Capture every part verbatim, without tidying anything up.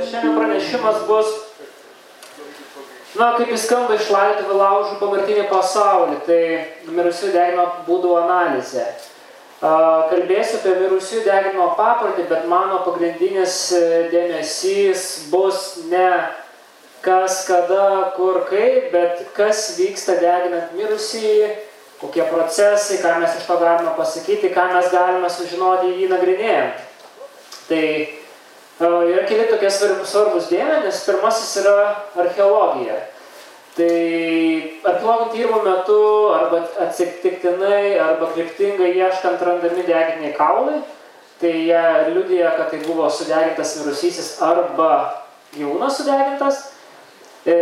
šiandien pranešimas bus, na, kaip jis skamba iš laidotuvių laužų pomirtinį pasaulį, tai mirusiųjų deginimo būdų analizė. Kalbėsiu apie mirusiųjų deginimo paprotį, bet mano pagrindinis dėmesys bus ne kas, kada, kur, kaip, bet kas vyksta deginant mirusįjį, kokie procesai, ką mes iš to galime pasakyti, ką mes galime sužinoti jį nagrinėjant. Tai yra keli tokie svarbus dėmenys. Pirmasis yra archeologija. Tai archeologinių tyrimų metu arba atsitiktinai, arba kryptingai ieškant randami deginiai kaulai. Tai jie liudija, kad tai buvo sudegintas mirusysis arba gyvūnas sudegintas. E,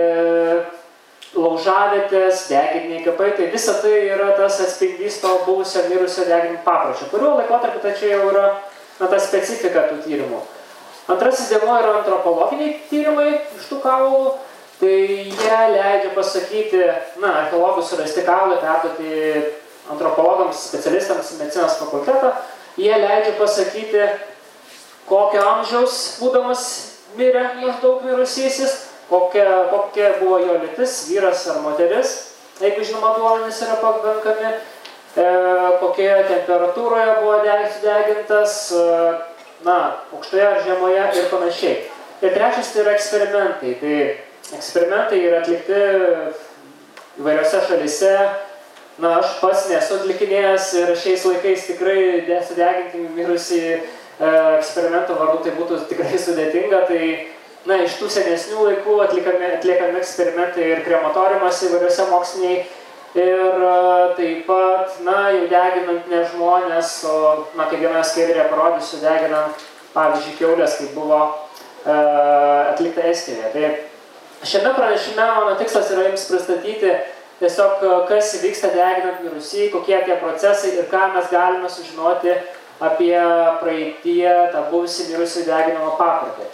laužavietės, deginiai kapai, tai visa tai yra tas atspindys to buvusio mirusio deginimo papročio, kuriuo laikotarpiu tai čia jau yra na, ta specifika tų tyrimų. Antrasis dėmuo yra antropologiniai tyrimai iš tų kaulų, tai jie leidžia pasakyti, na, archeologų surasti kaulai, perduoti antropologams, specialistams į medicinos fakultetą, jie leidžia pasakyti, kokio amžiaus būdamas mirė maždaug mirusysis, Kokia, kokia buvo jo lytis, vyras ar moteris, jeigu žinoma duomenys yra pakankami, e, kokioje temperatūroje buvo sudegintas, e, na, aukštoje ar žemoje ir panašiai. Ir trečias tai yra eksperimentai. Tai eksperimentai yra atlikti įvairiose šalyse. Na, aš pats nesu atlikinėjęs ir šiais laikais tikrai sudeginti mirusį e, eksperimento vardu tai būtų tikrai sudėtinga. Tai Na, iš tų senesnių laikų atliekami, atliekami eksperimentai ir krematoriumas įvairiuose moksliniai. Ir taip pat, na, jau deginant ne žmonės, o, na, kaip vienoje skaidrėje parodysiu, deginant, pavyzdžiui, kiaulės, kaip buvo e, atlikta Estijoje. Tai šiame pranešime mano tikslas yra jums pristatyti tiesiog, kas vyksta deginant mirusį, kokie tie procesai ir ką mes galime sužinoti apie praeityje tą buvusį mirusį deginimo paprotį.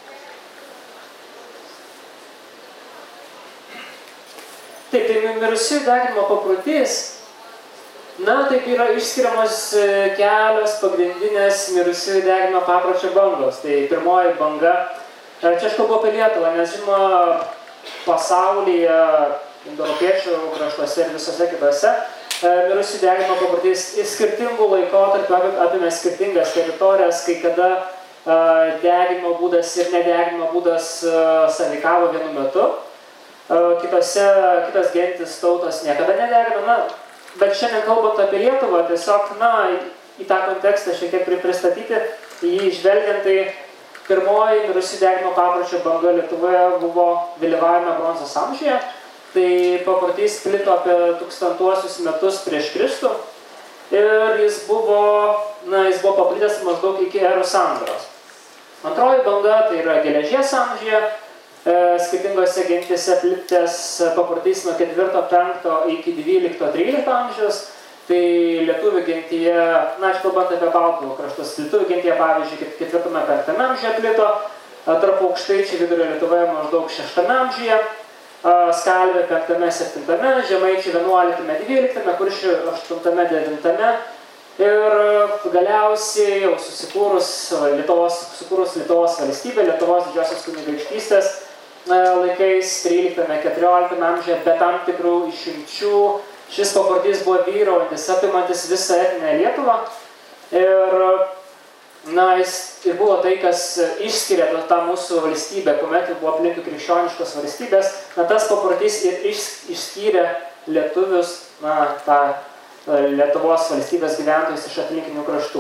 Taip, tai mirusiųjų deginimo paprotys, na, taip yra išskiriamos kelios pagrindinės mirusiųjų deginimo papročio bangos. Tai pirmoji banga, čia aš kalbu apie Lietuvą, nes žinoma, pasaulyje, indoeuropiečių kraštuose ir visose kitose, mirusiųjų deginimo paprotys skirtingų laikotarpių apima skirtingas teritorijas, kai kada deginimo būdas ir nedeginimo būdas sąveikavo vienu metu. Kitose, kitos gentis tautos niekada nedegina, na, bet šiandien kalbant apie Lietuvą, tiesiog, na, į tą kontekstą šiek tiek pristatyti, jį žvelgiant, tai pirmoji mirusiųjų deginimo papročio banga Lietuvoje buvo vėlyvajame bronzos amžiuje, tai paprotys plito apie tūkstantuosius metus prieš Kristų ir jis buvo, na, jis buvo paplitęs maždaug iki erų sandūros. Antroji banga tai yra geležies amžiuje, skirtingose gentise plitęs paprotys nuo ketvirto penkto iki dvylikto trylikto amžiaus. Tai lietuvių gentyje, na, aš kalbant apie baltų kraštus, lietuvių gentyje, pavyzdžiui, ketvirtame penktame amžiuje plito, tarp aukštaičių vidurio Lietuvoje maždaug šeštame amžiuje, Skalvė penktame septintame, žemaičiai vienuoliktame dvyliktame, kuršių aštuntame devintame. Ir galiausiai jau susikūrus Lietuvos, susikūrus Lietuvos valstybė, Lietuvos didžiosios kunigaikštystės laikais tryliktame keturioliktame amžiuje, be tam tikrų išimčių, šis paprotys buvo vyraujantis, apimantis visą etninę Lietuvą. Ir, na, jis ir buvo tai, kas išskiria tą mūsų valstybę, kuomet jau buvo aplinkui krikščioniškos valstybės. Na, tas paprotys ir išskyrė lietuvius, na, tą Lietuvos valstybės gyventojus iš aplinkinių kraštų.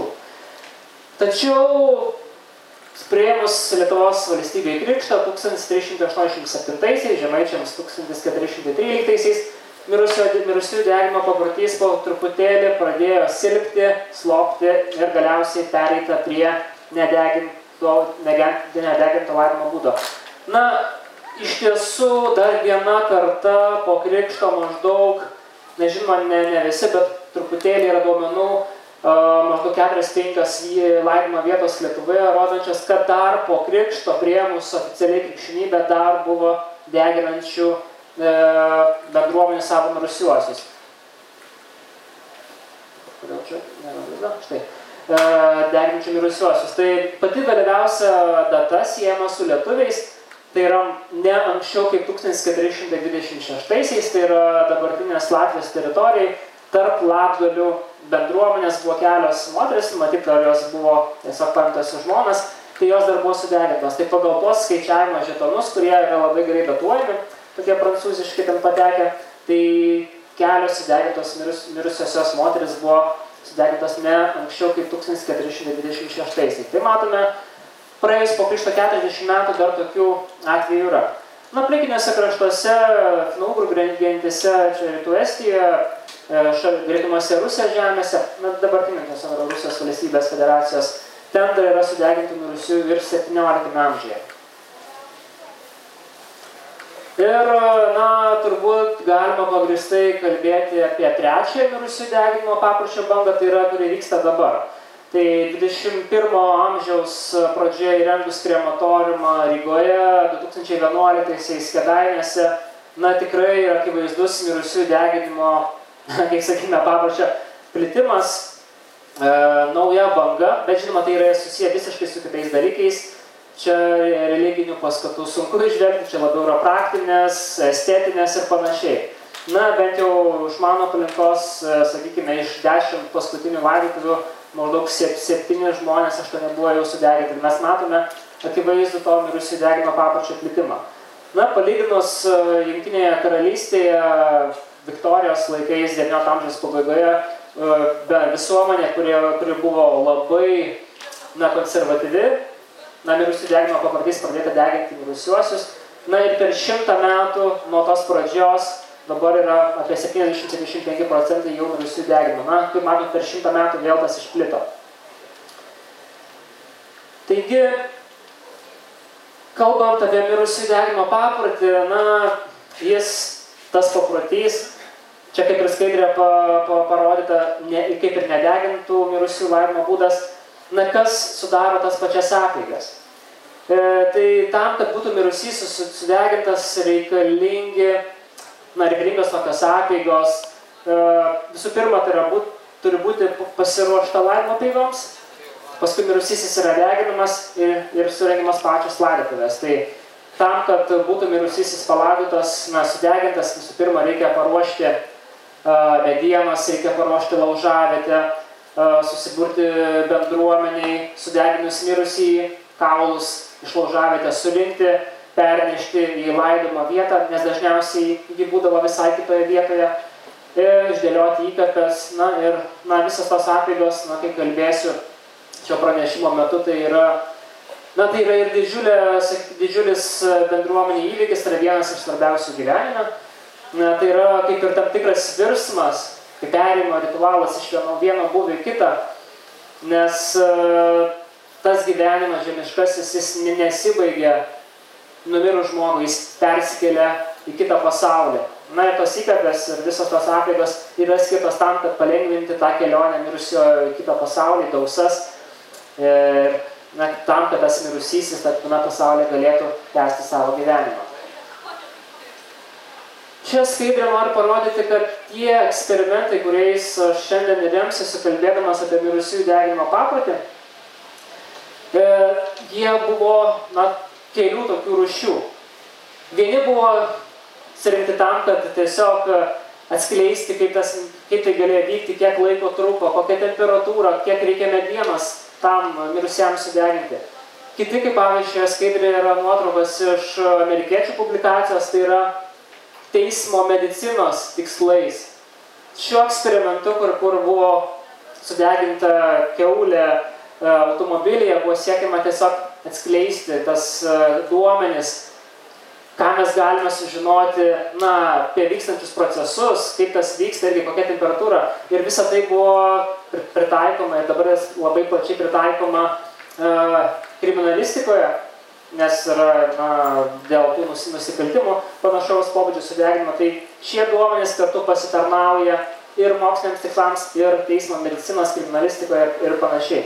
Tačiau priėmus Lietuvos valstybei krikštą tūkstantis trys šimtai aštuoniasdešimt septintaisiais, žemaičiams tūkstantis keturi šimtai tryliktaisiais, mirusiųjų deginimo paprotys po truputėlį pradėjo silpti, slopti ir galiausiai pereita prie nedeginto, nedeginto laidojimo būdo. Na, iš tiesų dar viena karta po krikšto maždaug, nežinoma, ne, ne visi, bet truputėlį yra duomenų, maždaug keturios penkios laidojimo vietos Lietuvoje, rodančios, kad dar po krikšto priėmus oficialiai krikščionybę dar buvo deginančių e, bendruomenių savo mirusiuosius. Kodėl čia? Ne, štai. deginčių mirusiuosius. Tai pati vėliausia data siejama su lietuviais, tai yra ne anksčiau kaip tūkstantis keturi šimtai dvidešimt šeštaisiais, tai yra dabartinės Latvijos teritorijai, tarp Latgalių bendruomenės buvo kelios moteris, matyt, ar jos buvo tiesiog paimtos į žmonas, tai jos dar buvo sudegintos. Tai pagal tuos skaičiavimo žetonus, kurie yra labai gerai datuojami, tokie prancūziškai ten patekę, tai kelios sudegintos mirus, mirusiosios moteris buvo sudegintos ne anksčiau kaip tūkstantis keturi šimtai dvidešimt šeštaisiais. Tai matome, praėjus po Krikšto keturiasdešimt metų dar tokių atvejų yra. Na, aplinkiniuose kraštuose, Finougrų gentyse, čia rytų Estijoje, gretimose Rusijos žemėse, na, dabartinėse Rusijos valstybės federacijos, ten dar yra sudegintų mirusių ir septynioliktame amžiuje. Ir, na, turbūt galima pagristai kalbėti apie trečiąją mirusių deginimo papročio bangą, tai yra, kuri vyksta dabar. Tai dvidešimt pirmo amžiaus pradžioje įrengus krematoriumą Rygoje, du tūkstančiai vienuoliktaisiais Kėdainiuose, na, tikrai yra akivaizdus mirusių deginimo, kaip sakykime, papročio plitimas, e, nauja banga, bet žinoma, tai yra susiję visiškai su kitais dalykais. Čia religinių paskatų sunku išvelgti, čia labiau yra praktinės, estetinės ir panašiai. Na, bent jau iš mano aplinkos, sakykime, iš dešimt paskutinių laidotuvių maždaug septyni žmonės, aštuoni buvo jau sudeginti. Mes matome akivaizdų to mirusių deginimo papročio plitimą. Na, palyginus Jungtinėje karalystėje Viktorijos laikais devyniolikto amžiaus pabaigoje, be visuomenė, kuri, kuri buvo labai, na, konservatyvi, na, mirusių deginimo paprotys pradėta deginti mirusiuosius. Na, ir per šimtą metų nuo tos pradžios dabar yra apie septyniasdešimt iki septyniasdešimt penki procentai jau mirusių deginimo. Na, kaip matome, per šimtą metų vėl tas išplito. Taigi, kalbant apie mirusių deginimo paprotį, na, jis, tas paprotys, čia kaip ir skaidrė pa, pa, parodyta, ne, kaip ir nedegintų mirusių laidojimo būdas, na, kas sudaro tas pačias apeigas. E, tai tam, kad būtų mirusysis sudegintas, reikalingi, na, reikalingos tokios apeigos. E, visų pirma, tai yra būt, turi būti pasiruošta laidojimo apeigoms, paskui mirusysis yra deginamas ir, ir surengiamas pačios laidotuvės. Tai tam, kad būtų mirusysis palaidotas, na, sudegintas, visų pirma, reikia paruošti e, medienas, reikia paruošti laužavietę, susiburti bendruomeniai, sudeginus mirusį, kaulus iš laužavietės surinkti, pernešti į laidojimo vietą, nes dažniausiai ji būdavo visai kitoje vietoje, ir išdėlioti įkapes, na ir na, visas tos apeigos, na, kai kalbėsiu šio pranešimo metu, tai yra, na, tai yra ir didžiulė, didžiulis bendruomenė įvykis, tai yra vienas iš svarbiausių gyvenime, na, tai yra kaip ir tam tikras virsmas, kaip perėjimo ritualas iš vieno, vieno būvio į kitą, nes uh, tas gyvenimas žemiškasis, jis nesibaigia numirus žmogui, jis persikelia į kitą pasaulį. Na ir tos įkapės ir visos tos apeigos yra skirtos tam, kad palengvinti tą kelionę mirusio į kitą pasaulį, dausas, ir na, tam, kad tas mirusysis tame pasaulyje galėtų tęsti savo gyvenimą. Šią skaidrę noriu parodyti, kad tie eksperimentai, kuriais šiandien remsiuosi kalbėdamas apie mirusiųjų deginimo paprotį, e, jie buvo, na, kelių tokių rūšių. Vieni buvo surinkti tam, kad tiesiog atskleisti, kaip, tas, kaip tai galėjo vykti, kiek laiko truko, kokia temperatūra, kiek reikia medienos tam mirusiam sudeginti. Kiti, kaip pavyzdžiui, skaidrė yra nuotraukos iš amerikiečių publikacijos, tai yra teismo medicinos tikslais. Šiuo eksperimentu, kur, kur buvo sudeginta kiaulė automobilyje, buvo siekiama tiesiog atskleisti tas duomenis, ką mes galime sužinoti, na, apie vykstančius procesus, kaip tas vyksta irgi, kokia temperatūra. Ir visa tai buvo pritaikoma ir dabar labai plačiai pritaikoma uh, kriminalistikoje, nes yra, na, dėl tų nusikaltimų panašaus pobūdžio sudeginimo. Tai šie duomenys kartu pasitarnauja ir moksliniams tikslams, ir teismo medicinos, kriminalistikoje ir panašiai.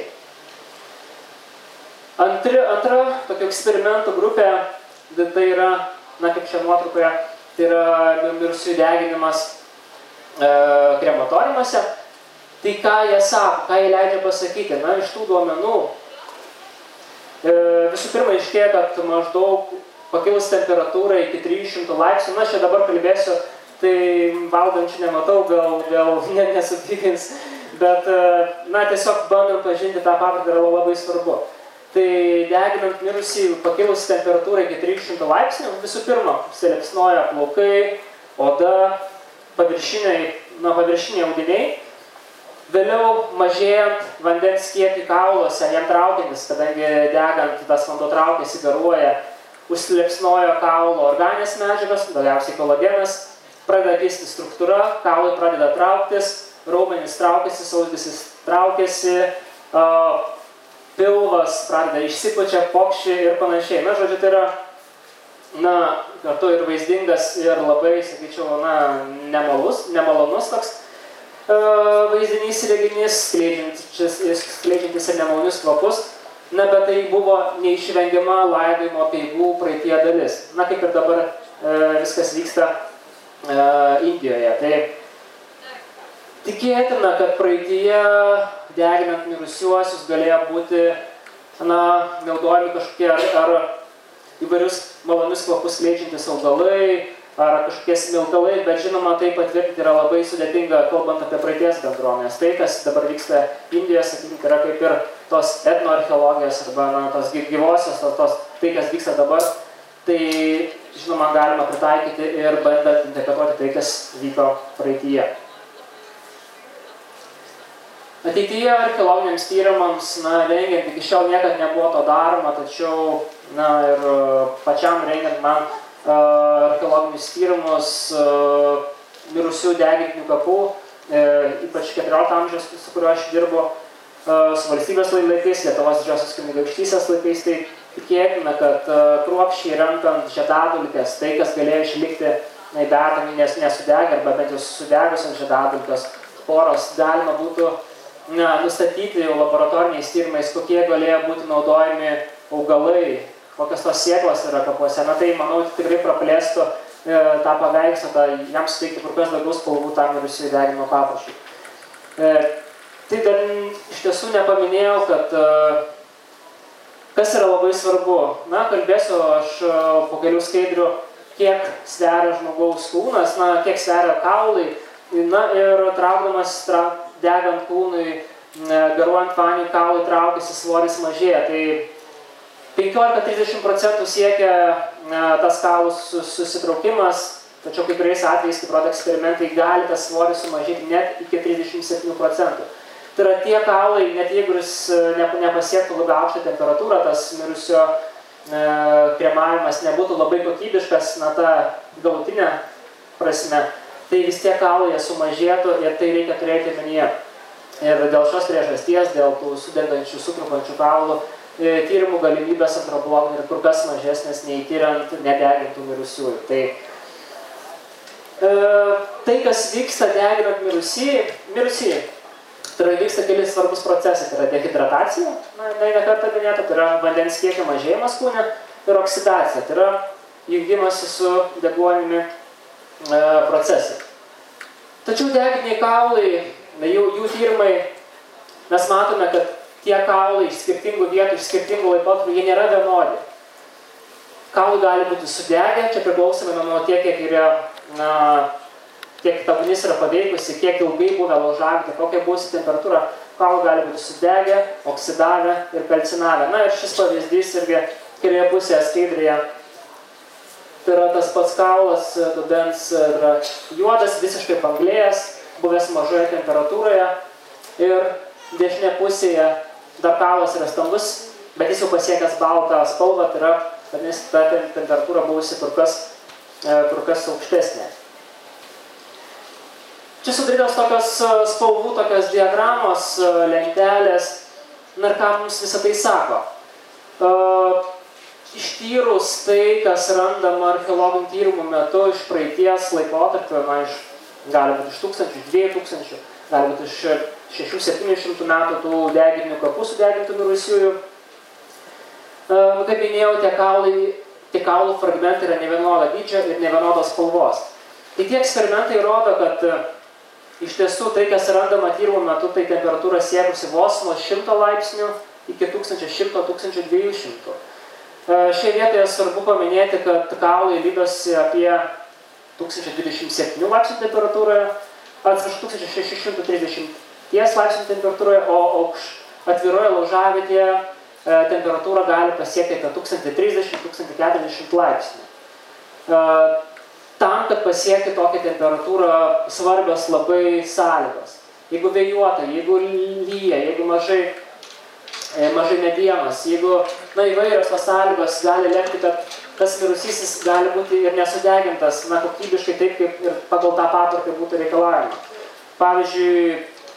Antri, antra tokia eksperimentų grupė, tai yra, na, kaip čia nuotraukoje, tai yra mirusiųjų deginimas e, krematoriumuose. Tai ką jie sako, ką jie leidžia pasakyti? Na, iš tų duomenų e, visų pirma iškėja, kad maždaug pakilus temperatūrą iki trijų šimtų laipsnių. Na, čia dabar kalbėsiu, tai valdančių nematau, gal, gal ne, nesupykins, bet, na, tiesiog bandant pažinti tą pavardę yra labai svarbu. Tai deginant mirusį pakilus temperatūrą iki trijų šimtų laipsnių, visų pirma, siliepsnoja plaukai, oda, paviršiniai, na, paviršiniai audiniai. Vėliau mažėjant vandens kiekį kauluose, jam traukiantis, kadangi degant tas vanduo traukiasi, garuoja, užsiliepsnojo kaulo organinės medžiagas, daugiausiai kolagenas, pradeda keisti struktūra, kaulai pradeda trauktis, raumenys traukiasi, sausgysis traukiasi, uh, pilvas pradeda išsipučia, pokščiai ir panašiai. Na, žodžiu, tai yra, na, kartu ir vaizdingas ir labai, sakyčiau, na, nemalus, nemalonus toks vaizdinys ir reginys, skleidžiantis ir nemalonius kvapus, na, bet tai buvo neišvengiama laidojimo apeigų praeitie dalis. Na, kaip ir dabar e, viskas vyksta e, Indijoje. Tai tikėtina, kad praeitie deginant mirusiuosius galėjo būti, na, naudojami kažkokie ar, ar įvairius malonius kvapus skleidžiantis augalai, ar kažkokie smilkalai, bet žinoma, tai patvirtinti yra labai sudėtinga, kalbant apie praeities bendruomenės. Tai, kas dabar vyksta Indijoje, sakykime, yra kaip ir tos etnoarcheologijos arba, na, tos gyvosios, tos, tos, tai, kas vyksta dabar, tai, žinoma, galima pritaikyti ir bandant interpretuoti tai, kas vyko praeityje. Ateityje archeologiniams tyrimams, na, rengiant, iki šiol niekad nebuvo to daroma, tačiau, na, ir pačiam rengiant man archeologinius tyrimus mirusių degintinių kapų, ypač keturiolikto amžiaus, su kuriuo aš dirbu, su valstybės laikais, Lietuvos Didžiosios kunigaikštystės laikais, tai tikėtina, kad kruopščiai renkant žiedadulkes, tai, kas galėjo išlikti, na, įbertami, nes nesudegę, arba bent jau sudegusios žiedadulkes poros, galima būtų, na, nustatyti jau laboratoriniais tyrimais, kokie galėjo būti naudojami augalai, kokios tos sėklos yra kapuose. Na, tai, manau, tikrai praplėstų e, tą paveikslą, tą, jam suteikti kur kas daugiau spalvų tam mirusiųjų deginimo papročiui. E, tai dar iš tiesų nepaminėjau, kad e, kas yra labai svarbu. Na, kalbėsiu aš e, po kelių skaidrių, kiek sveria žmogaus kūnas, na, kiek sveria kaulai, na, ir traukdamas, tra, degant kūnui, e, garuojant vaniui, kaulai traukiasi, svoris mažėja. Tai penkiolika trisdešimt procentų siekia e, tas kaulų susitraukimas, tačiau kai kuriais atvejais, kaip rodo eksperimentai, gali tas svoris sumažėti net iki trisdešimt septynių procentų. Tai yra tie kaulai, net jeigu jis ne, nepasiektų labai aukštą temperatūrą, tas mirusio e, kremavimas nebūtų labai kokybiškas, na, ta galutinė prasme, tai vis tiek kaulai sumažėtų ir tai reikia turėti omenyje. Ir dėl šios priežasties, dėl tų sudegančių, sutrupančių kaulų, tyrimų galimybės antropologinė ir kur kas mažesnės nei tyriant nedegintų mirusiųjų. Tai, e, tai kas vyksta deginant mirusį, mirusį, tai yra vyksta keli svarbus procesai. Tai yra dehidratacija, na, ne kartą minėta, tai yra vandens kiekio mažėjimas kūne ir oksidacija, tai yra jungimas su deguonimi e, procesai. Tačiau deginiai kaulai, jų, jų tyrimai, mes matome, kad tie kaulai iš skirtingų vietų, iš skirtingų laikotarpių, jie nėra vienodi. Kaulai gali būti sudegę, čia priklausomai nuo tiek, kiek yra, na, kiek ta ugnis yra paveikusi, kiek ilgai buvę laužavimai, kokia buvusi temperatūra. Kaulai gali būti sudegę, oksidavę ir kalcinavę. Na, ir šis pavyzdys irgi kairėje pusėje skaidrėje. Tai yra tas pats kaulas, dubens yra juodas, visiškai panglėjęs, buvęs mažoje temperatūroje. Ir dešinė pusėje dar kaulas yra stambus, bet jis jau pasiekęs baltą spalvą, tai yra, vadinasi, ta temperatūra buvusi kur kas, kur kas aukštesnė. Čia sudarytos tokios spalvų, tokios diagramos, lentelės, na ir ką mums visą tai sako. Ištyrus tai, kas randama archeologinių tyrimų metu iš praeities laikotarpio, na, iš, gali būti iš tūkstančių, dviejų tūkstančių, gali būti iš šešių septynių šimtų metų tų deginių kapų sudegintų mirusiųjų. Nu, kaip minėjau, tie kaulai, tie kaulų fragmentai yra nevienodo dydžio ir nevienodos spalvos. Tai tie eksperimentai rodo, kad Iš tiesų, tai, kas randama tyrimų metu, tai temperatūra siekusi vos nuo šimto laipsnių iki tūkstančio šimto - tūkstančio dviejų šimtų. Šioje vietoje svarbu paminėti, kad kaulai lydosi apie tūkstančio dvidešimt septynių laipsnių temperatūroje, atsiprašau, tūkstančio šešių šimtų trisdešimties laipsnių temperatūroje, o aukš atviroje laužavietėje temperatūra gali pasiekti apie tūkstantį trisdešimt - tūkstantį keturiasdešimt laipsnių. Tam, kad pasiekti tokią temperatūrą, svarbios labai sąlygos. Jeigu vėjuota, jeigu lyja, jeigu mažai, mažai medienos, jeigu na, įvairios tos sąlygos gali lemti, kad tas mirusysis gali būti ir nesudegintas, na, kokybiškai taip, kaip ir pagal tą paprotį būtų reikalavimą. Pavyzdžiui,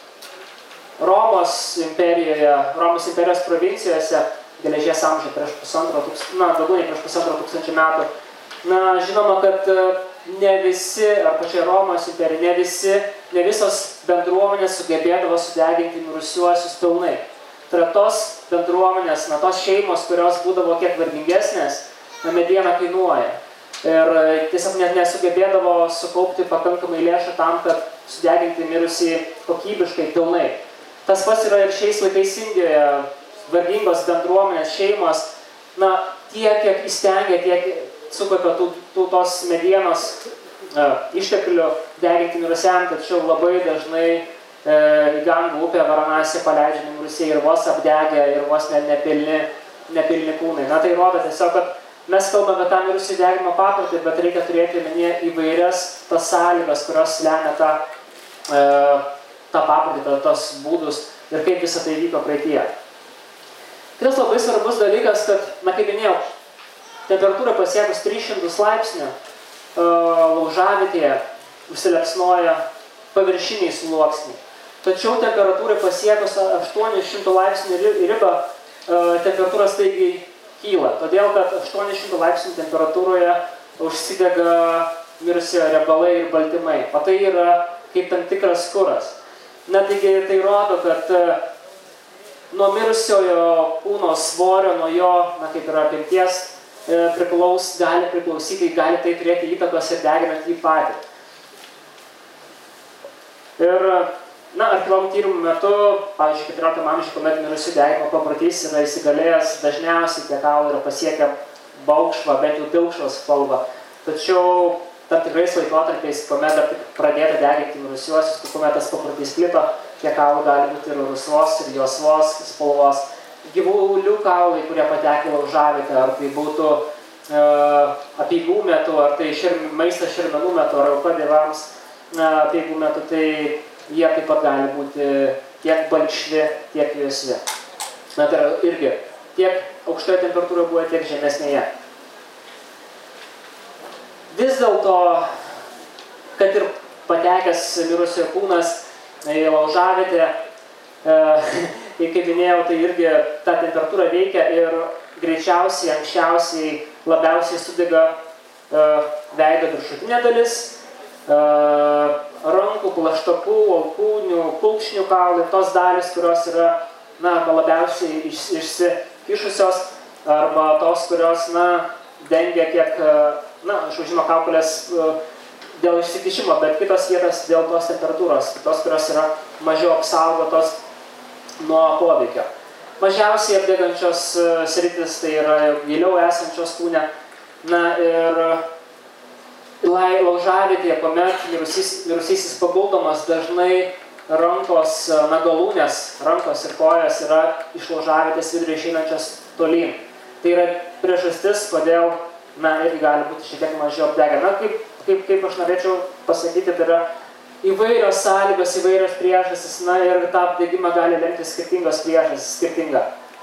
Romos imperijoje, Romos imperijos provincijose, geležies amžiuje prieš pusantro tūkstančio, na, daugiau nei prieš pusantro tūkstančio metų, na, žinoma, kad ne visi, ar pačioje Romos imperija, ne visi, ne visos bendruomenės sugebėdavo sudeginti mirusiuosius pilnai. Tai yra tos bendruomenės, na, tos šeimos, kurios būdavo kiek vargingesnės, na, mediena kainuoja. Ir tiesiog net nesugebėdavo sukaupti pakankamai lėšų tam, kad sudeginti mirusį kokybiškai pilnai. Tas pats yra ir šiais laikais Indijoje, vargingos bendruomenės, šeimos, na, tiek, kiek įstengia, tiek sukaupia tų, tų tos medienos e, išteklių deginti mirusiam, tačiau labai dažnai e, į Gangų upę Varanasį paleidžiami mirusiai ir vos apdegę, ir vos ne, nepilni, nepilni kūnai. Na, tai rodo tiesiog, kad mes kalbame apie tą mirusių deginimo paprotį, bet reikia turėti omenyje įvairias tas sąlygas, kurios lemia tą, e, tą paprotį, tos būdus ir kaip visą tai vyko praeityje. Kitas labai svarbus dalykas, kad, na, kaip minėjau, temperatūra pasiekus tris šimtus laipsnių laužavietėje užsilepsnoja paviršiniai sluoksniai. Tačiau temperatūrai pasiekus aštuonių šimtų laipsnių ribą temperatūra staigiai kyla. Todėl, kad aštuonių šimtų laipsnių temperatūroje užsidega mirusiojo riebalai ir baltymai. O tai yra kaip tam tikras kuras. Na, taigi tai rodo, kad nuo mirusiojo kūno svorio, nuo jo, na, kaip yra apimties, priklaus, gali priklausyti, gali tai turėti įtakos ir deginant jį patį. Ir, na, archeologų tyrimų metu, pavyzdžiui, keturioliktam amžiuje, kuomet mirusių deginimo paprotys yra įsigalėjęs, dažniausiai tie kaulai yra pasiekę balkšvą, bent jau pilkšvos spalvą. Tačiau tam tikrais laikotarpiais, kuomet dar pradėta deginti mirusiuosius, kuomet tas paprotys plito, tie kaulai gali būti ir rusvos, ir juosvos spalvos. Gyvulių kaulai, kurie patekė laužavietę, ar tai būtų e, apeigų metu, ar tai širm, maistas širmenų metu, ar auka dievams e, apeigų metu, tai jie taip pat gali būti tiek balkšvi, tiek juosvi. Na, tai yra irgi tiek aukštoje temperatūroje buvo, tiek žemesnėje. Vis dėlto, kad ir patekęs mirusiojo kūnas į laužavietę, e, kaip minėjau, tai irgi ta temperatūra veikia ir greičiausiai, anksčiausiai, labiausiai sudega e, veido viršutinė dalis, e, rankų, plaštakų, alkūnių, kulkšnių kaulai, tos dalis, kurios yra, na, labiausiai iš, išsikišusios, arba tos, kurios, na, dengia kiek, na, aš užima kaukolės e, dėl išsikišimo, bet kitos vietos dėl tos temperatūros, tos, kurios yra mažiau apsaugotos nuo poveikio. Mažiausiai apdegančios sritis tai yra giliau esančios kūne. Na ir laužavietėje, kuomet mirusysis paguldomas, dažnai rankos, na, galūnės, rankos ir kojas yra iš laužavietės vidurio išeinančios tolyn. Tai yra priežastis, kodėl, na, irgi gali būti šiek tiek mažiau apdegę. Na, kaip, kaip, kaip aš norėčiau pasakyti, tai yra įvairios sąlygos, įvairios priežastys, na, ir tą apdegimą gali lemti skirtingos priežastys, skirtinga.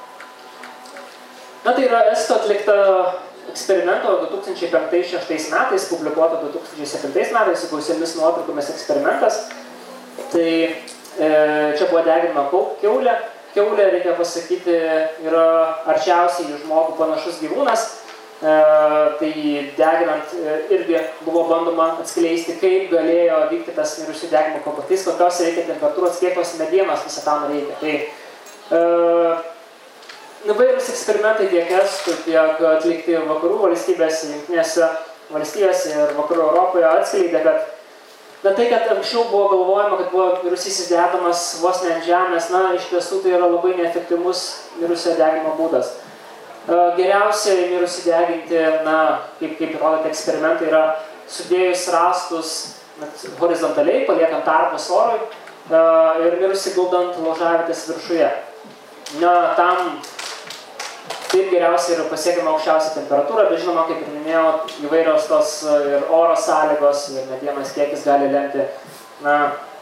Na, tai yra estų atlikta eksperimento du tūkstančiai penktais šeštais metais, publikuota du tūkstančiai septintais metais, su gausiomis nuotraukomis eksperimentas. Tai e, čia buvo deginama kiaulė. Kiaulė, reikia pasakyti, yra arčiausiai į žmogų panašus gyvūnas. E, tai deginant e, irgi buvo bandoma atskleisti, kaip galėjo vykti tas mirusių deginimo paprotys, kokios reikia temperatūros, kiek tos medienos visą tam reikia. Tai e, įvairūs eksperimentai tiek estų, tiek atlikti vakarų valstybėse, jungtinėse valstybėse ir vakarų Europoje atskleidė, kad Na tai, kad anksčiau buvo galvojama, kad buvo mirusysis dedamas vos ne ant žemės, na, iš tiesų tai yra labai neefektyvus mirusio deginimo būdas. Geriausiai mirusį deginti, na, kaip, kaip rodo eksperimentai, yra sudėjus rąstus horizontaliai, paliekant tarpus orui ir mirusį guldant laužavietės viršuje. Na, tam taip geriausiai yra pasiekiama aukščiausia temperatūra, bet žinoma, kaip ir minėjau, įvairios tos ir oro sąlygos, ir medienos kiekis gali lemti, na,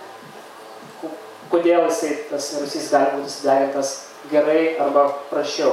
kodėl jisai, tas mirusys gali būti sudegintas gerai arba prasčiau.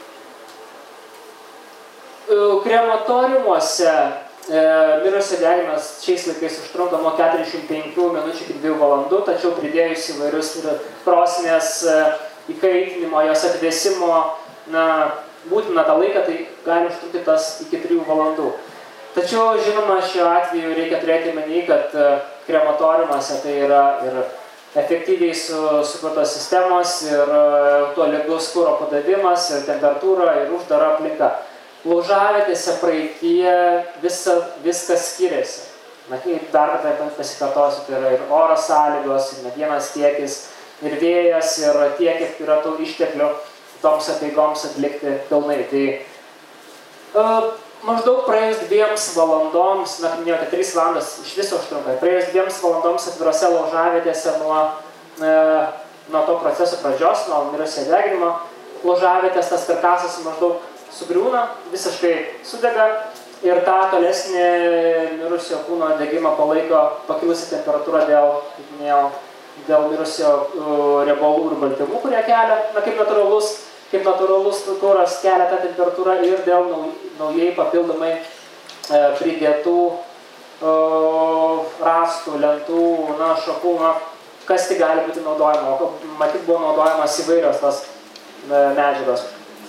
Krematoriumuose e, mirusio deginimas šiais laikais užtrunka nuo keturiasdešimt penkių minučių iki dviejų valandų, tačiau pridėjus įvairius krosnės e, įkaitinimo, jos atvėsimo, na, būtina tą laiką, tai gali užtrukti tas iki trijų valandų. Tačiau, žinoma, šiuo atveju reikia turėti omeny, kad e, krematoriumuose tai yra ir efektyviai su, sukurtos sistemos, ir e, tuo lygus kuro padavimas, ir temperatūra, ir uždara aplinka. Laužavietėse praeityje visa, viskas skiriasi. Na, dar kartą pasikartosiu, tai yra ir oro sąlygos, ir medienos kiekis, ir vėjas, ir tiek, kiek yra tų išteklių toms apeigoms atlikti pilnai. Tai uh, maždaug praėjus dviems valandoms, na, kaip minėjote, trys valandos iš viso užtrunka, praėjus dviems valandoms atvirose laužavietėse nuo, uh, nuo to proceso pradžios, nuo mirusio deginimo, laužavietės tas karkasas maždaug sugriūna, visiškai sudega ir tą tolesnį mirusio kūno degimą palaiko pakilusi temperatūra dėl, kaip minėjau, dėl mirusio uh, riebalų ir baltymų, kurie kelia, na, kaip natūralus, kaip natūralus kuras kelia tą temperatūrą ir dėl naujai papildomai uh, pridėtų uh, rąstų, lentų, na, šakų, na, kas tik gali būti naudojama. Matyt, buvo naudojamas įvairios tos uh, medžiagos.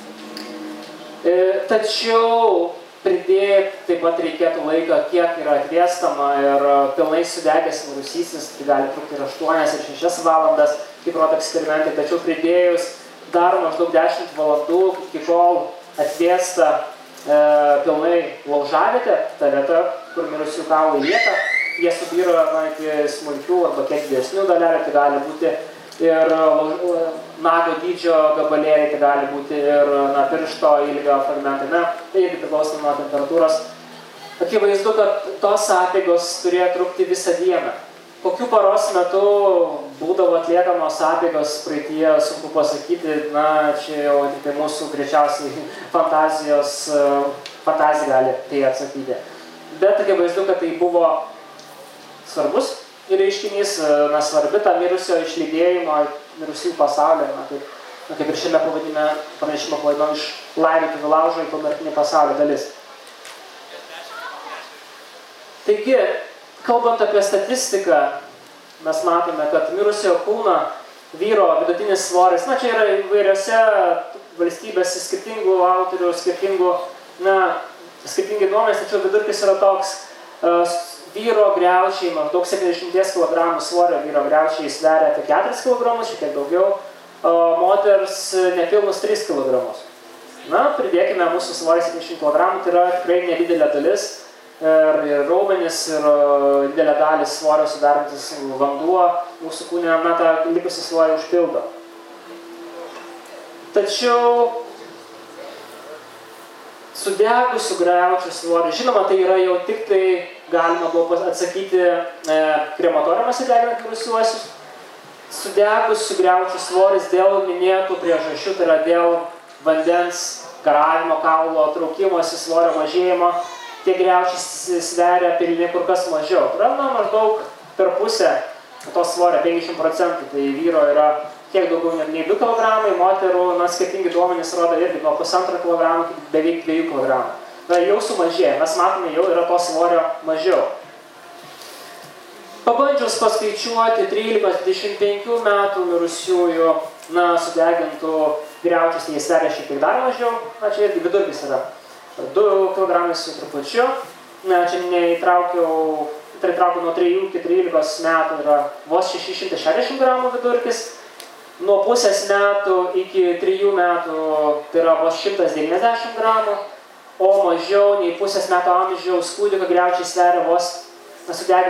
Tačiau pridėti taip pat reikėtų laiką, kiek yra atvėstama ir pilnai sudegęs mirusysis, tai gali trukti ir aštuonias ir šešias valandas, kaip rodo eksperimentai, tačiau pridėjus dar maždaug dešimt valandų, iki kol atvėsta e, pilnai laužavietė, ta vieta, kur mirusių kaulai lieka, jie subyra, na, iki smulkių arba kiek didesnių dalelių, tai gali būti ir nago dydžio gabalėliai, tai gali būti ir, na, piršto ilgio fragmentai, na, tai irgi priklauso nuo temperatūros. Akivaizdu, kad tos apeigos turėjo trukti visą dieną. Kokių paros metu būdavo atliekamos apeigos praeityje, sunku pasakyti, na, čia jau tik tai mūsų greičiausiai fantazijos, fantazija gali tai atsakyti. Bet akivaizdu, kad tai buvo svarbus ir reiškinys, na, svarbi ta mirusio išlydėjimo, mirusių pasaulio, na, kaip, na, kaip ir šiame pavadime, pranešimo pavadino, iš laidotuvių laužo į pomirtinį pasaulio dalis. Taigi, kalbant apie statistiką, mes matome, kad mirusio kūno vyro vidutinis svoris, na, čia yra įvairiose valstybėse skirtingų autorių, skirtingų, na, skirtingi duomenys, tačiau vidurkis yra toks, uh, vyro griaučiai, maždaug septyniasdešimt kilogramų svorio vyro griaučiai sveria apie keturis kilogramus, šiek tiek daugiau, o moters nepilnus tris kilogramus. Na, pridėkime mūsų svorį septyniasdešimt kilogramų, tai yra tikrai nedidelė dalis ir, ir raumenis, ir didelė dalis svorio sudarantis vanduo mūsų kūne, na, tą likusį svorį užpildo. Tačiau sudegus sugriaučių svorį, žinoma, tai yra jau tik tai galima buvo atsakyti e, krematoriumuose deginant mirusiuosius. Sudegus sugriaučių svoris dėl minėtų priežasčių, tai yra dėl vandens garavimo, kaulo traukimosi, svorio mažėjimo, tie griaučiai sveria pilni kur kas mažiau. Tai yra, na, maždaug per pusę to svorio, penkiasdešimt procentų, tai vyro yra kiek daugiau nei du kilogramai, moterų, na, skirtingi duomenys rodo irgi nuo pusantro kilogramų iki beveik dviejų kilogramų. Na, jau sumažėja, mes matome, jau yra to svorio mažiau. Pabandžius paskaičiuoti trylikos dvidešimt penkių metų mirusiųjų, na, sudegintų griaučius, jie sveria šiek tiek dar mažiau, na, čia irgi vidurkis yra du kilogramai su trupučiu, na, čia neįtraukiau, tai įtraukiau nuo trijų iki trylikos metų yra vos šeši šimtai šešiasdešimt gramų vidurkis, nuo pusės metų iki trijų metų tai yra vos šimtas devyniasdešimt gramų, o mažiau nei pusės metų amžiaus kūdikio griaučiai sveria vos, na, sudegintų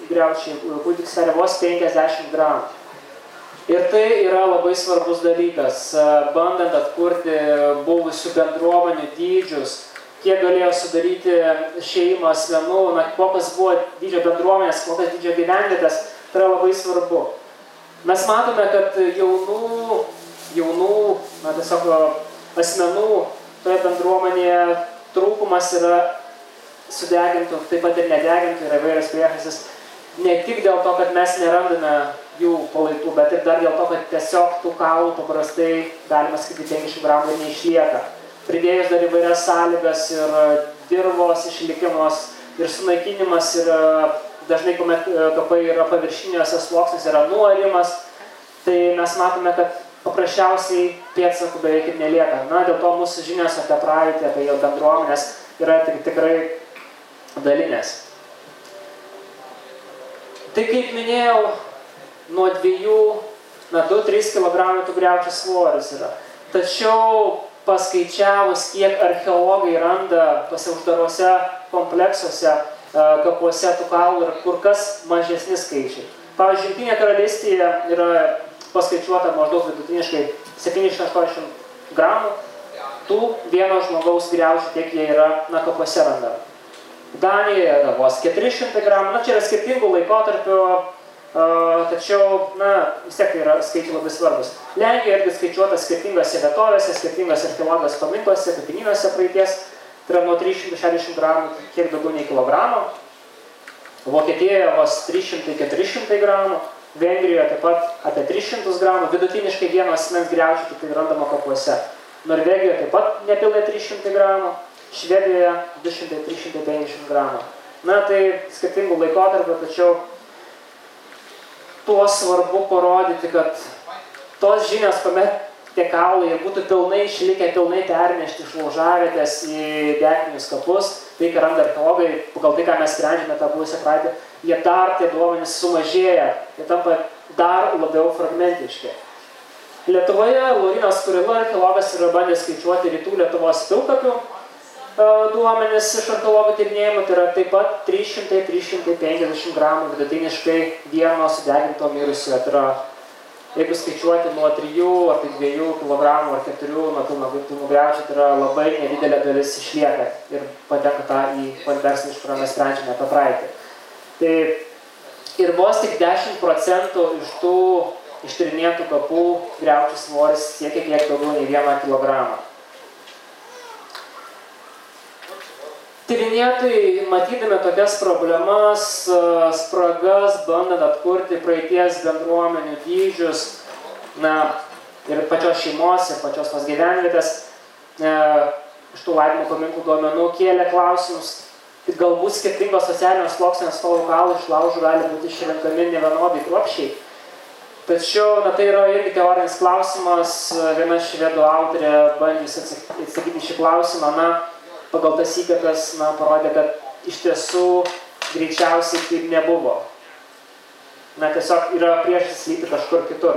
griaučiai, kūdikis sveria vos penkiasdešimt gramų. Ir tai yra labai svarbus dalykas, bandant atkurti buvusių bendruomenių dydžius, kiek galėjo sudaryti šeimą asmenų, na, kokios buvo dydžio bendruomenės, kokios dydžio gyvenvietės, tai yra labai svarbu. Mes matome, kad jaunų, jaunų na, tiesiog asmenų toje bendruomenėje trūkumas yra sudegintų, taip pat ir nedegintų, yra įvairios priežastys. Ne tik dėl to, kad mes nerandame jų palaikų, bet ir dar dėl to, kad tiesiog tų kaulų paprastai, galima sakyti, penkiasdešimt gramų neišlieka. Pridėjus dar įvairias sąlygas ir dirvos išlikimas ir sunaikinimas ir dažnai, kuomet kapai yra paviršiniuose sluoksniuose, yra nuarimas, tai mes matome, kad paprasčiausiai pėdsakų beveik ir nelieka. Na, dėl to mūsų žinios apie praeitį, apie jo bendruomenės yra tik, tikrai dalinės. Tai kaip minėjau, nuo dviejų, na, du tris kilogramų tų griaučių svoris yra. Tačiau paskaičiavus, kiek archeologai randa tose uždaruose kompleksuose, kapuose tų kaulų ir kur kas mažesni skaičiai. Pavyzdžiui, Jungtinėje karalystėje yra paskaičiuota maždaug vidutiniškai septyniasdešimt aštuoniasdešimt gramų tų vieno žmogaus griaučių, kiek jie yra, na, kapuose randa. Danijoje yra vos keturi šimtai gramų, na, čia yra skirtingų laikotarpių, Uh, tačiau, na, vis tiek tai yra skaičiai labai svarbus. Lenkijoje irgi skaičiuota skirtingose vietovėse, skirtingose archeologijos paminkluose, kapinynuose praeities, tai yra nuo trys šimtai šešiasdešimt gramų, kiek daugiau nei kilogramų. Vokietijoje vos trys šimtai keturi šimtai gramų, Vengrijoje taip pat apie tris šimtus gramų, vidutiniškai vieno asmens griaučių tik tai randama kapuose. Norvegijoje taip pat nepilnai trys šimtai gramų, Švedijoje du šimtai - trys šimtai penkiasdešimt gramų. Na, tai skirtingų laikotarpių, tačiau tuo svarbu parodyti, kad tos žinios, kuomet tie kaulai būtų pilnai išlikę, pilnai pernešti iš laužavietės į degininius kapus, tai, ką randa archeologai, pagal tai, ką mes sprendžiame tą buvusią praeitį, jie dar tie duomenys sumažėja, jie tampa dar labiau fragmentiški. Lietuvoje Laurynas Kurila, archeologas, yra bandęs skaičiuoti rytų Lietuvos pilkapių duomenys iš archeologų tyrinėjimų, tai yra taip pat trys šimtai - trys šimtai penkiasdešimt gramų vidutiniškai vieno sudeginto mirusiojo. Tai yra, jeigu skaičiuoti nuo trijų ar tai dviejų kilogramų ar keturių nuo pilnų griaučių, tai yra labai nedidelė dalis išlieka ir patenka tą į kontekstų, iš kurio mes sprendžiame apie praeitį. Tai ir vos tik dešimt procentų iš tų ištyrinėtų kapų griaučių svoris siekia kiek daugiau nei vieną kilogramą. Tyrinėtojai, matydami tokias problemas, spragas, bandant atkurti praeities bendruomenių dydžius, na, ir pačios šeimos, ir pačios tos gyvenvietės, e, iš tų laidojimo paminklų duomenų kėlė klausimus, tai galbūt skirtingos socialinės sluoksnės stovų kaulų iš laužų gali būti išrenkami nevienodai kruopščiai. Tačiau, na, tai yra irgi teorinis klausimas, viena švedų autorė bandys atsakyti šį klausimą, na, pagal tas įkapes, na, parodė, kad iš tiesų greičiausiai taip nebuvo. Na, tiesiog yra priežastis slypi kažkur kitur.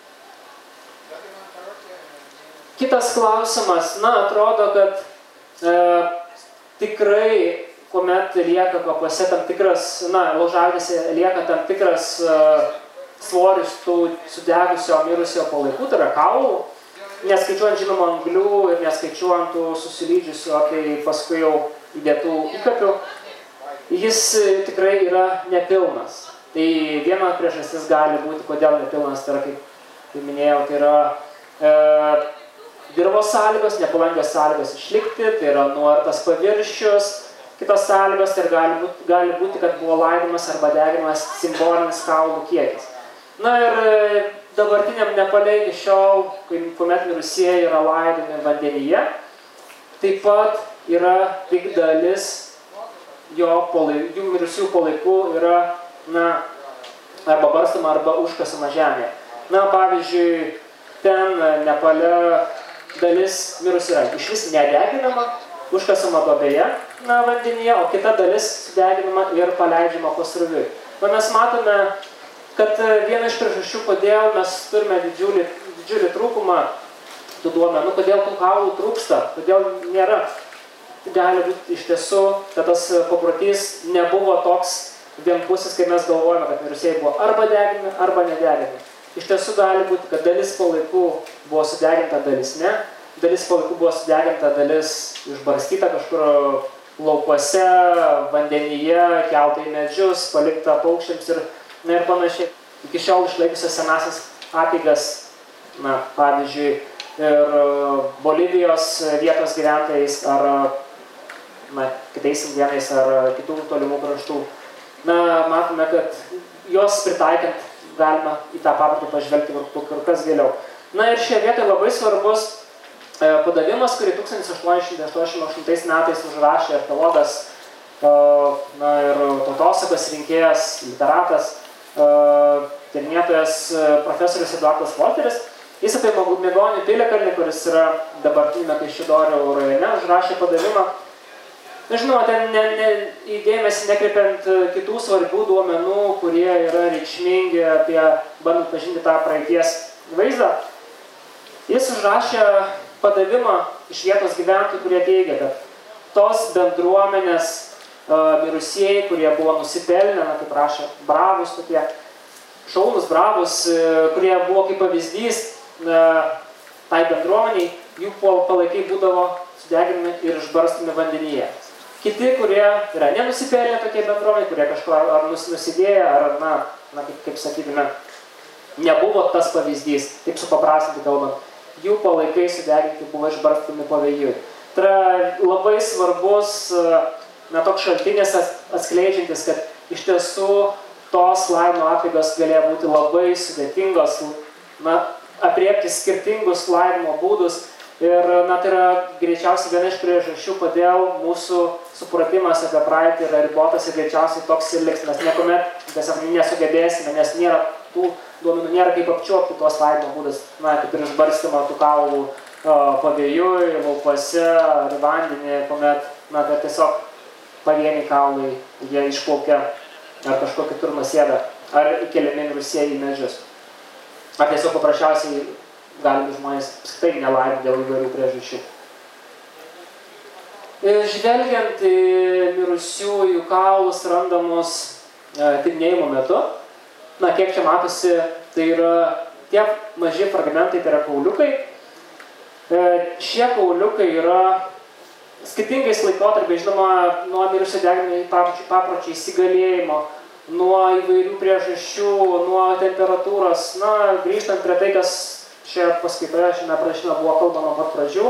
Kitas klausimas, na, atrodo, kad e, tikrai, kuomet lieka kapuose tam tikras, na, laužavietėse lieka tam tikras e, svoris tų sudegusio, mirusio palaikų, tai yra kaulų, neskaičiuojant žinoma anglių ir neskaičiuojant tų susilydžiusių, tai paskui jau įdėtų įkapių, jis tikrai yra nepilnas. Tai viena priežastis gali būti, kodėl nepilnas, tai yra, kaip, kaip minėjau, tai yra e, dirvos sąlygos, nepalankios sąlygos išlikti, tai yra nuartas paviršius, kitos sąlygos, tai gali būti, gali būti, kad buvo laidomas arba deginimas simbolinis kaulų kiekis. Na ir dabartiniam Nepale iki šiol, kuomet mirusieji yra laidomi vandenyje, taip pat yra tik dalis jo palaikų, jų mirusių palaikų yra, na, arba barstama, arba užkasama žemėje. Na, pavyzdžiui, ten Nepale dalis mirusių yra iš vis nedeginama, užkasama duobėje, na, vandenyje, o kita dalis sudeginama ir paleidžiama pasroviui. Na, mes matome, kad viena iš priežasčių, kodėl mes turime didžiulį, didžiulį trūkumą tų duomenų, kodėl tų kaulų trūksta, kodėl nėra. Gali būti iš tiesų, kad tas paprotys nebuvo toks vienpusis, kai mes galvojame, kad mirusieji buvo arba deginami, arba nedeginami. Iš tiesų gali būti, kad dalis palaikų buvo sudeginta, dalis ne. Dalis palaikų buvo sudeginta, dalis išbarstyta kažkur laukuose, vandenyje, kelta į medžius, palikta paukščiams ir, na, ir panašiai. Iki šiol išlaikiusios senasias apeigas, na, pavyzdžiui, ir Bolivijos vietos gyventojais ar, na, kitais indienais ar kitų tolimų kraštų. Na, matome, kad jos pritaikant galima į tą paprotį pažvelgti kur kas giliau. Na ir šioje vietoje labai svarbus padavimas, kurį tūkstantis aštuoni šimtai aštuoniasdešimt aštuntais metais užrašė archeologas, na ir tautosakos rinkėjas, literatas, tyrinėtojas profesorius Eduardas Volteris. Jis apie Mėgonių piliakalnį, kuris yra dabartinėme Kaišiadorių rajone, užrašė padavimą. Žinoma, ten ne, ne, įdėmėsi nekreipiant kitų svarbių duomenų, kurie yra reikšmingi apie bandant pažinti tą praeities vaizdą. Jis užrašė padavimą iš vietos gyventojų, kurie teigia, kad tos bendruomenės uh, mirusieji, kurie buvo nusipelnę, na, kaip rašė, bravus tokie, šaunus bravus, uh, kurie buvo kaip pavyzdys uh, tai bendruomeniai, jų palaikai būdavo sudeginami ir išbarstomi vandenyje. Kiti, kurie yra nenusipelnę tokie bendruomeniai, kurie kažko ar nus, nusidėję, ar, na, na kaip, kaip sakytume, nebuvo tas pavyzdys, taip supaprastinti kalbant, jų palaikai sudeginti buvo išbarstomi pavėjui. Tai yra labai svarbus, na, toks šaltinis atskleidžiantis, kad iš tiesų tos laidojimo apeigos galėjo būti labai sudėtingos, na, apriepti skirtingus laidojimo būdus. Ir, na, tai yra greičiausiai viena iš priežasčių, kodėl mūsų supratimas apie praeitį yra ribotas ir greičiausiai toks ir liks. Mes niekuomet tiesiog nesugebėsime, nes nėra tų duomenų, nėra kaip apčiuopti tuos laidojimo būdus, na, kaip ir išbarstymą tų kaulų pavėjui, laukuose ar vandenį, kuomet, na, tai tiesiog pavieniai kaulai, jie išplaukia ar kažko kitur nusėda, ar įkeliami mirusieji į medžius. Ar tiesiog paprasčiausiai gali žmonės apskritai nelaidoti dėl įvairių priežasčių. Žvelgiant į mirusiųjų kaulus randamus tyrinėjimo metu, na, kiek čia matosi, tai yra tie maži fragmentai, tai yra kauliukai. Šie kauliukai yra skirtingais laikotarpiais, žinoma, nuo mirusio deginimo papročio įsigalėjimo, nuo įvairių priežasčių, nuo temperatūros, na, grįžtant prie tai, kas šioje paskaitoje, šiame pranešime buvo kalbama pat pradžių,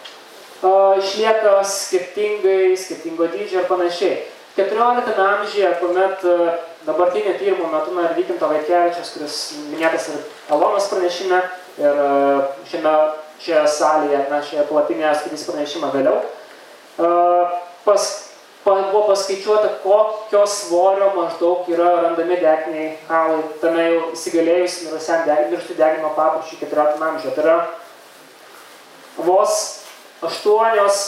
išlieka skirtingai, skirtingo dydžio ir panašiai. keturioliktame amžiuje, kuomet dabartinio tyrimo metu, na, ir Vykinto Vaitkevičiaus, kuris minėtas ir Elonos pranešime, ir šiame, šioje salėje, na, šioje palapinėje skaitys pranešimą vėliau, pas, pa, buvo paskaičiuota, kokio svorio maždaug yra randami deginiai kaulai, tame jau įsigalėjus mirusiam mirusių deginimo papročiui keturioliktame amžiuje. Tai yra vos aštuonios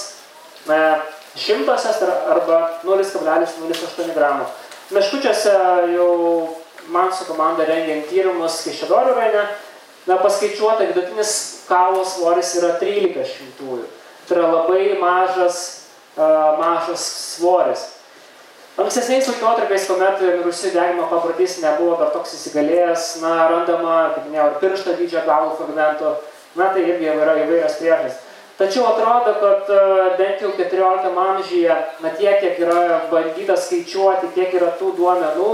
šimtosios arba nulis kablelis nulis aštuoni gramo. Meškučiuose jau man su komanda rengiant tyrimus Kaišiadorių rajone, paskaičiuota, vidutinis kaulo svoris yra trylika šimtųjų. Tai yra labai mažas, uh, mažas svoris. Ankstesniais laikotarpiais, kuomet mirusiųjų deginimo paprotys nebuvo dar toks įsigalėjęs, na, randama, kaip minėjau, ir piršto dydžio kaulų fragmentų, na, tai irgi yra įvairios priežastys. Tačiau atrodo, kad bent jau keturioliktame amžiuje, na, tiek, kiek yra bandyta skaičiuoti, tiek yra tų duomenų,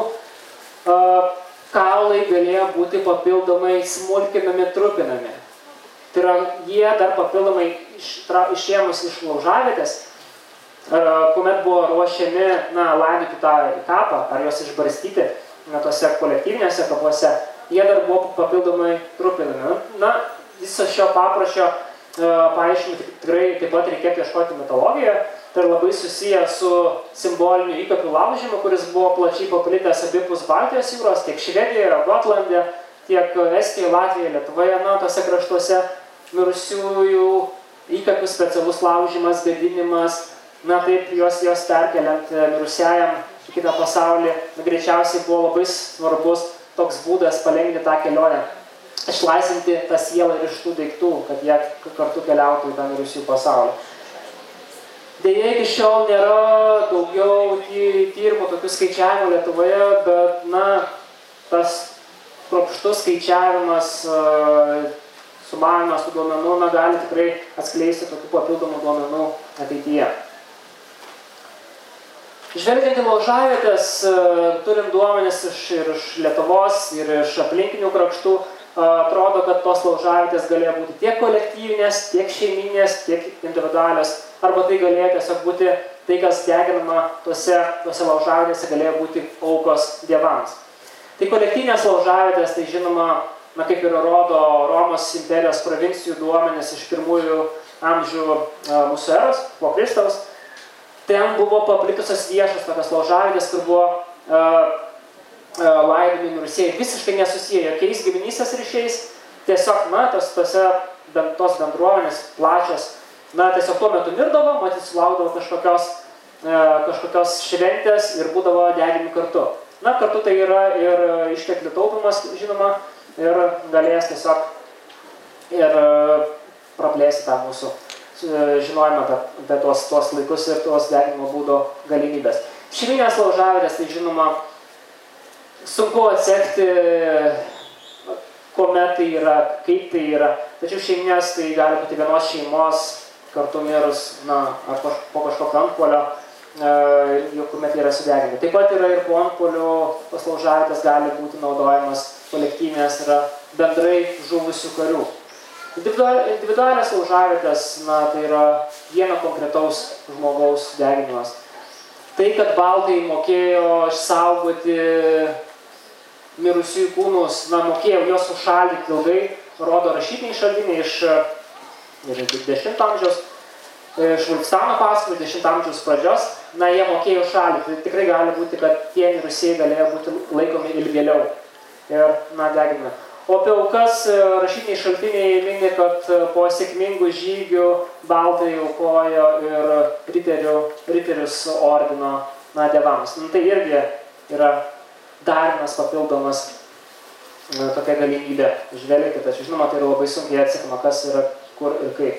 kaulai galėjo būti papildomai smulkinami, trupinami. Tai yra, jie dar papildomai išėmus iš laužavietės, kuomet buvo ruošiami, na, laidoti tą kapą, ar juos išbarstyti, na, tose kolektyvinėse kapuose, jie dar buvo papildomai trupinami. Na, viso šio paprašio paaiškinti tikrai taip pat reikėtų ieškoti mitologijoje. Tai labai susiję su simboliniu įkapių laužymu, kuris buvo plačiai paplitęs abipus Baltijos jūros, tiek Švedijoje, Gotlande, tiek Estijoje, Latvijoje, Lietuvoje, na, tose kraštuose mirusiųjų įkapių specialus laužymas, gadinimas, na, taip juos, juos perkeliant mirusiajam į kitą pasaulį, na, greičiausiai buvo labai svarbus toks būdas palengvinti tą kelionę, išlaisinti tą sielą ir iš tų daiktų, kad jie kartu keliautų į tą mirusiųjų pasaulį. Deja, iki šiol nėra daugiau tyrimų, tokių skaičiavimų Lietuvoje, bet, na, tas kruopštus skaičiavimas, sumanimas tų duomenų, na, gali tikrai atskleisti tokių papildomų duomenų ateityje. Žvelgiant į laužavietės, turim duomenis iš, ir iš Lietuvos, ir iš aplinkinių kraštų, atrodo, kad tos laužavietės galėjo būti tiek kolektyvinės, tiek šeiminės, tiek individualios, arba tai galėjo tiesiog būti tai, kas deginama tuose, tuose laužavietėse, galėjo būti aukos dievams. Tai kolektyvinės laužavietės, tai žinoma, na, kaip ir rodo Romos imperijos provincijų duomenis iš pirmųjų amžių mūsų eros, po Kristaus, ten buvo paplitusios viešos tokios laužavietės, kur buvo uh, laidomi mirusieji visiškai nesusiję jokiais giminystės ryšiais, tiesiog, na, tos, tose, tos bendruomenės plačios, na, tiesiog tuo metu mirdavo, matyt, sulaukdavo kažkokios, e, kažkokios šventės ir būdavo deginami kartu. Na, kartu tai yra ir išteklių taupimas, žinoma, ir galės tiesiog ir praplėsti tą mūsų žinojimą apie, apie tuos, tuos laikus ir tuos deginimo būdo galimybės. Šeiminės laužavietės, tai žinoma, sunku atsekti, kuomet tai yra, kaip tai yra. Tačiau šeiminės tai gali būti vienos šeimos kartu mirus, na, ar po kažkokio antpuolio, e, kuomet yra sudeginti. Taip pat yra ir po antpuolių tos laužavietės gali būti naudojamas kolektyvinės, yra bendrai žuvusių karių. Individualias laužavietės, na, tai yra vieno konkretaus žmogaus deginimas. Tai, kad baltai mokėjo išsaugoti mirusiųjų kūnus, na, mokėjo juos užšaldyti ilgai, rodo rašytiniai šaltiniai iš dvidešimto amžiaus, iš Vulfstano pasakojimų, dvidešimto amžiaus pradžios, na, jie mokėjo užšaldyti. Tai tikrai gali būti, kad tie mirusieji galėjo būti laikomi ilgėliau ir, na, deginami. O apie aukas rašytiniai šaltiniai mini, kad po sėkmingų žygių baltai aukojo ir riterių, riterius ordino, na, dievams. Nu, tai irgi yra dar vienas papildomas na, tokia galimybė žvelgti, tačiau žinoma, tai yra labai sunkiai atsekama, kas yra kur ir kaip.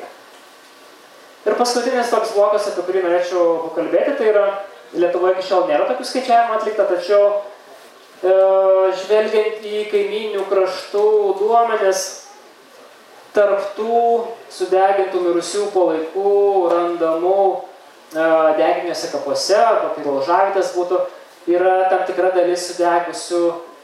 Ir paskutinis toks blokas, apie kurį norėčiau pakalbėti, tai yra Lietuvoje iki šiol nėra tokių skaičiavimų atlikta, tačiau žvelgiant į kaimynių kraštų duomenis, tarp tų sudegintų mirusių palaikų randamų deginiuose kapuose, arba tai laužavietės būtų, yra tam tikra dalis sudegusių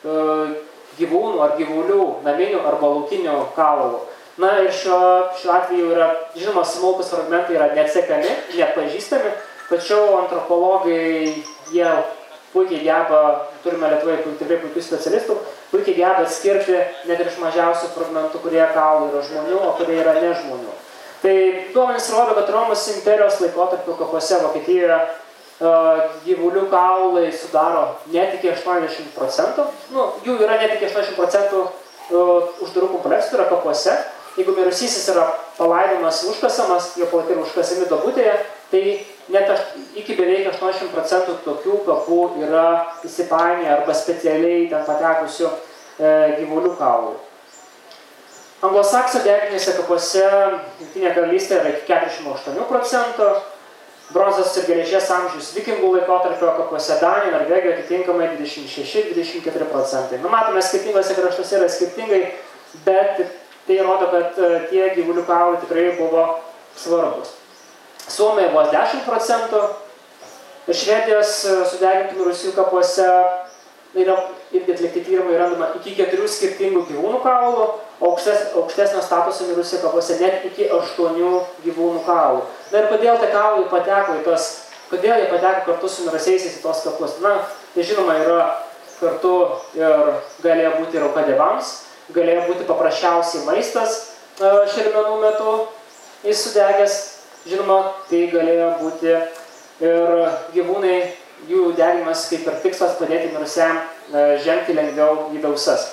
gyvūnų ar gyvulių, naminių arba laukinių kaulų. Na ir šiuo, šiuo atveju yra, žinoma, smulkus fragmentai yra neatsekami, neatpažįstami, tačiau antropologai, jie puikiai geba, turime Lietuvoje tikrai puikių specialistų, puikiai geba atskirti net ir iš mažiausių fragmentų, kurie kaulai yra žmonių, o kurie yra ne žmonių. Tai duomenys rodo, kad Romos imperijos laikotarpio kapuose Vokietijoje uh, gyvulių kaulai sudaro net iki aštuoniasdešimt procentų. Nu, jų yra net iki aštuoniasdešimt procentų uh, uždarų kompleksų, yra kapuose. Jeigu mirusysis yra palaidomas užkasamas, jo palaikai yra užkasami duobutėje, tai net iki beveik aštuoniasdešimt procentų tokių kapų yra įsipainioję arba specialiai ten patekusių e, gyvulių kaulų. Anglosaksų deginiuose kapuose Jungtinėje karalystėje yra iki keturiasdešimt aštuoni procentų, bronzos ir geležies amžiaus vikingų laikotarpio kapuose Danijoje, Norvegijoje atitinkamai dvidešimt šeši iki dvidešimt keturi procentai. Nu, matome, skirtingose kraštuose yra skirtingai, bet tai rodo, kad tie gyvulių kaulai tikrai buvo svarbus. Suomijoje buvo dešimt procentų, ir Švedijos sudegintų mirusiųjų kapuose yra irgi atlikti tyrimai randama iki keturių skirtingų gyvūnų kaulų, aukštes, aukštesnio statuso mirusiųjų kapuose net iki aštuonių gyvūnų kaulų. Na ir kodėl tie kaulai pateko į tos, kodėl jie pateko kartu su mirusiaisiais į tos kapus? Na, tai žinoma yra kartu ir galėjo būti ir auka dievams, galėjo būti paprasčiausiai maistas šermenų metu jis sudegęs. Žinoma, tai galėjo būti ir gyvūnai, jų deginimas kaip ir tikslas padėti mirusiam žengti lengviau į dausas.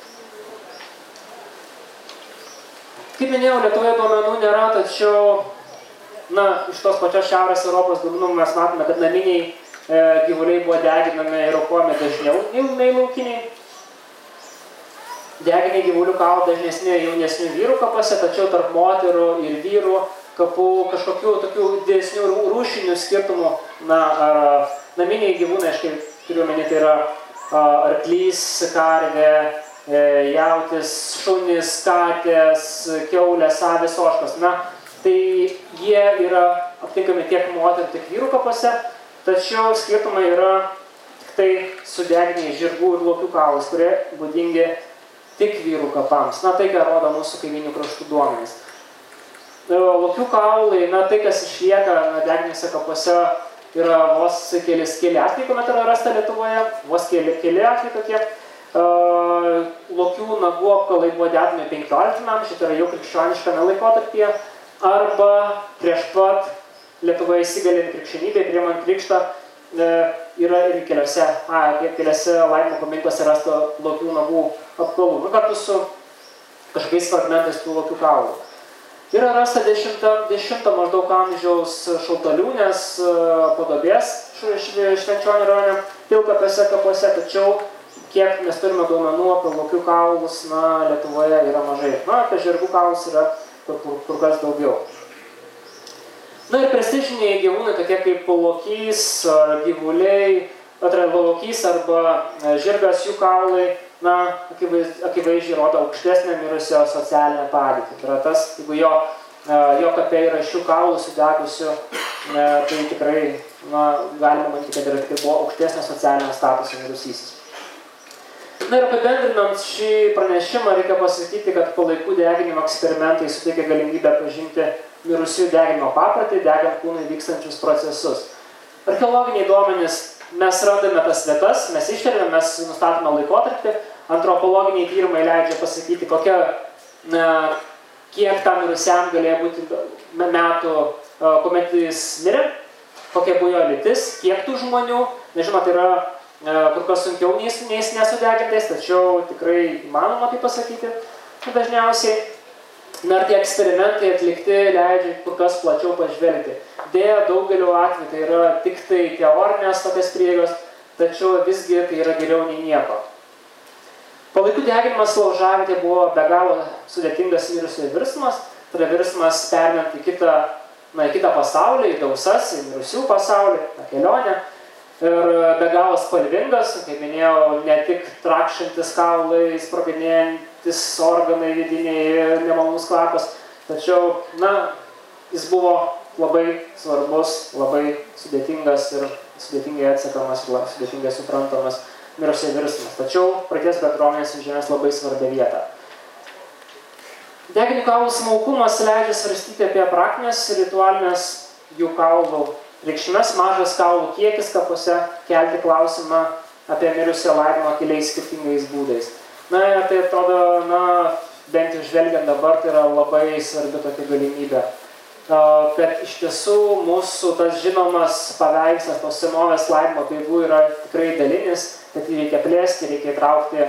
Kaip minėjau, Lietuvoje duomenų nėra, tačiau na, iš tos pačios Šiaurės Europos duomenų mes matome, kad naminiai e, gyvuliai buvo deginami ir aukojami dažniau nei laukiniai. Deginiai gyvulių kaulai dažnesni jaunesnių vyrų kapuose, tačiau tarp moterų ir vyrų kapų kažkokių tokių didesnių rūšinių skirtumų, na, ar naminiai gyvūnai, aš kaip turiu omeny, tai yra arklys, karvė, jautis, šunys, katės, kiaulės, avys, ožkos. Na, tai jie yra aptinkami tiek moterų, tiek vyrų kapuose, tačiau skirtumai yra tik tai sudeginiai žirgų ir lokių kaulais, kurie būdingi tik vyrų kapams. Na, tai, ką rodo mūsų kaiminių kraštų duomenys. Lokių kaulai, na, tai, kas išlieka deginėse kapuose, yra vos kelis keli atvejai, kuomet yra rasta Lietuvoje, vos keli, keli atvejai tokie. Uh, lokių nagų apkalai buvo dedami penkioliktame amžiuje, tai yra jau krikščioniškame laikotarpyje, arba prieš pat Lietuvoje įsigalint krikščionybei, priimant krikštą, yra ir keliose, a, keliose laimimo paminkluose rasta lokių nagų apkalų, nu, kartu su kažkokiais fragmentais tų lokių kaulų. Yra rasta dešimto maždaug amžiaus šaltaliūnės padobės Švenčionių rajone Pilkapiuose kapuose, tačiau kiek mes turime duomenų apie lokių kaulus, na, Lietuvoje yra mažai. Na, apie žirgų kaulus yra kur, kur, kur kas daugiau. Na ir prestižiniai gyvūnai, tokie kaip lokys, gyvuliai, lokys arba žirgas, jų kaulai, na, akivaizdžiai rodo aukštesnę mirusio socialinę padėtį. Tai yra tas, jeigu jo, jo kapė yra šių kaulų sudegusių, tai tikrai, na, galima manyti, kad yra tikrai buvo aukštesnė socialinio statuso mirusysis. Na ir apibendrinant šį pranešimą, reikia pasakyti, kad palaikų deginimo eksperimentai suteikia galimybę pažinti mirusių deginimo paprotį, degant kūnui vykstančius procesus. Archeologiniai duomenys, mes randame tas vietas, mes ištiriame, mes nustatome laikotarpį, antropologiniai tyrimai leidžia pasakyti, kokia, na, kiek tam mirusiam galėjo būti metų, kuomet jis mirė, kokia buvo jo lytis, kiek tų žmonių, nežinoma, tai yra kur kas sunkiau nei nesudegintais, tačiau tikrai įmanoma tai pasakyti dažniausiai. Na ir tie eksperimentai atlikti leidžia kur kas plačiau pažvelgti. Deja, daugeliu atveju tai yra tik tai teorinės tokias prieigos, tačiau visgi tai yra geriau nei nieko. Palaikų deginimas laužavietėje buvo be galo sudėtingas mirusiųjų virsmas, tai yra virsmas perinant į kitą, na, į kitą pasaulį, į dausas, į mirusių pasaulį, tą kelionę. Ir be galo spalvingas, kaip minėjau, ne tik trakšantis kaulai, sproginėjantis organai vidiniai, nemalonus kvapas, tačiau, na, jis buvo labai svarbus, labai sudėtingas ir sudėtingai atsekamas ir sudėtingai suprantamas mirusiųjų virsmas. Tačiau praeities bendruomenės užėmės labai svarbią vietą. Deginių kaulų smulkumas leidžia svarstyti apie praktinės ir ritualinės jų kaulų reikšmes, mažas kaulų kiekis kapuose, kelti klausimą apie mirusio laidojimą keliais skirtingais būdais. Na, tai atrodo, na, bent jau žvelgiant dabar, tai yra labai svarbi tokia galimybė. Kad iš tiesų mūsų tas žinomas paveikslas, tos senovės laidojimo peigų yra tikrai dalinis, kad jį reikia plėsti, reikia įtraukti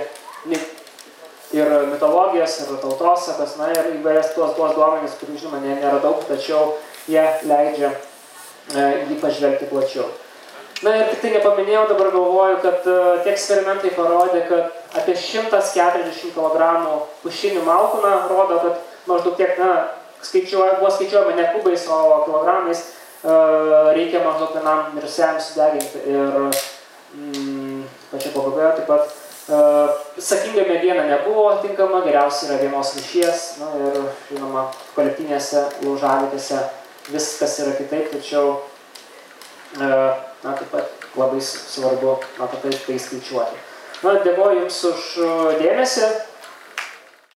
ir mitologijas, ir tautosakas, na, ir įvairias tuos, tuos duomenys, kurių žinoma nėra daug, tačiau jie leidžia jį pažvelgti plačiau. Na ir tik tai nepaminėjau, dabar galvoju, kad tie eksperimentai parodė, kad apie šimtas keturiasdešimt kilogramų pušinių malkų, na, rodo, kad maždaug tiek, na, skaičiuoja, buvo skaičiuojama ne kubais, o kilogramais, reikia maždaug vienam mirusiam sudeginti. Ir mm, pačia pabaigoje taip pat sakinga mediena nebuvo tinkama, geriausia yra vienos rūšies, na, ir, žinoma, kolektyvinėse laužavietėse viskas yra kitaip, tačiau, na, taip pat labai svarbu, na, tai, tai skaičiuoti. Na, dėkoju Jums už dėmesį.